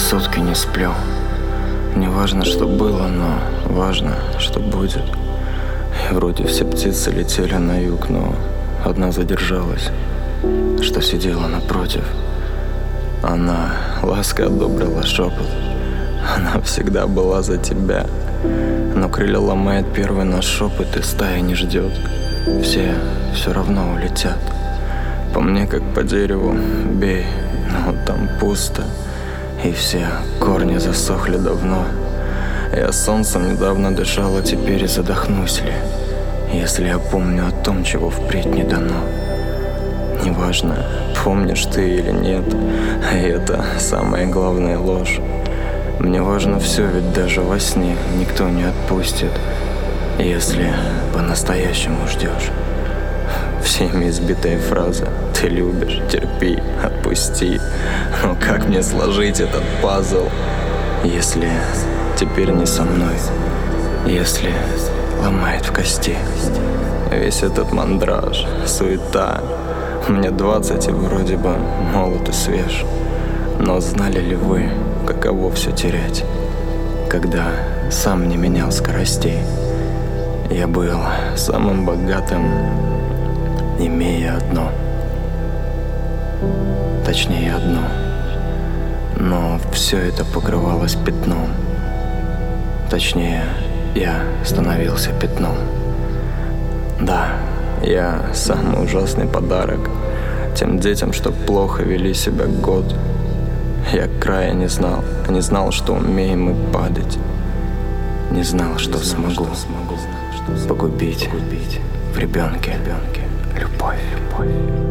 сутки не сплю. Не важно, что было, но важно, что будет. И вроде все птицы летели на юг, но одна задержалась, что сидела напротив. Она лаской одобрила шепот. Она всегда была за тебя. Но крылья ломает первый наш шепот, и стая не ждет. Все равно улетят. По мне, как по дереву, бей, но там пусто. И все корни засохли давно. Я солнцем недавно дышал, а теперь и задохнусь ли, если я помню о том, чего впредь не дано. Неважно, помнишь ты или нет, а это самая главная ложь. Мне важно все, ведь даже во сне никто не отпустит, если по-настоящему ждешь. Всеми избитая фраза: ты любишь, терпи, отпусти. Но как мне сложить этот пазл, если теперь не со мной, если ломает в кости? Весь этот мандраж, суета. Мне 20 и вроде бы молод и свеж. Но знали ли вы, каково все терять, когда сам не менял скоростей? Я был самым богатым, имея одно, точнее одно, но все это покрывалось пятном. Точнее, я становился пятном. Да, я самый ужасный подарок тем детям, что плохо вели себя год. Я края не знал, что умеем мы падать. Не знал, что смогу погубить в ребенке любовь.